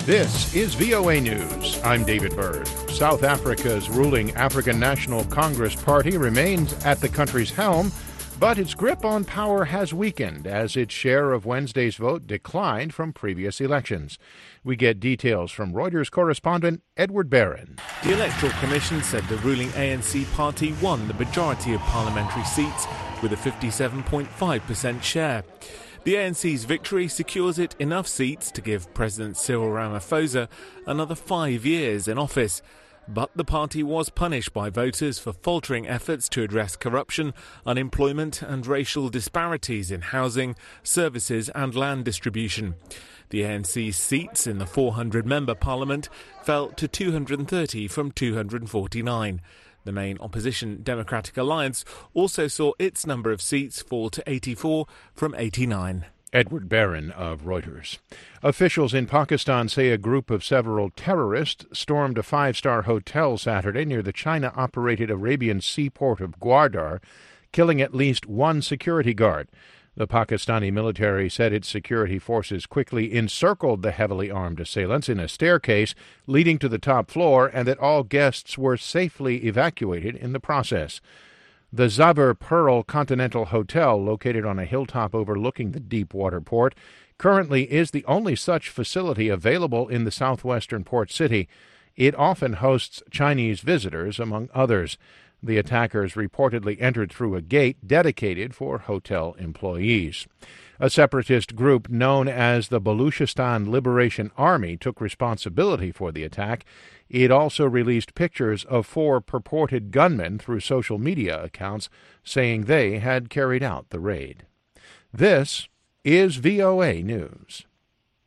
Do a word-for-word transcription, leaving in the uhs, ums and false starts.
This is V O A News. I'm David Byrd. South Africa's ruling African National Congress Party remains at the country's helm, but its grip on power has weakened as its share of Wednesday's vote declined from previous elections. We get details from Reuters correspondent Edward Barron. The Electoral Commission said the ruling A N C party won the majority of parliamentary seats with a fifty-seven point five percent share. The A N C's victory secures it enough seats to give President Cyril Ramaphosa another five years in office. But the party was punished by voters for faltering efforts to address corruption, unemployment and racial disparities in housing, services and land distribution. The A N C's seats in the four hundred member parliament fell to two hundred thirty from two hundred forty-nine. The main opposition Democratic Alliance also saw its number of seats fall to eighty-four from eighty-nine. Edward Barron of Reuters. Officials in Pakistan say a group of several terrorists stormed a five-star hotel Saturday near the China-operated Arabian seaport of Gwadar, killing at least one security guard. The Pakistani military said its security forces quickly encircled the heavily armed assailants in a staircase leading to the top floor and that all guests were safely evacuated in the process. The Zabur Pearl Continental Hotel, located on a hilltop overlooking the deep-water port, currently is the only such facility available in the southwestern port city. It often hosts Chinese visitors, among others. The attackers reportedly entered through a gate dedicated for hotel employees. A separatist group known as the Baluchistan Liberation Army took responsibility for the attack. It also released pictures of four purported gunmen through social media accounts, saying they had carried out the raid. This is V O A News.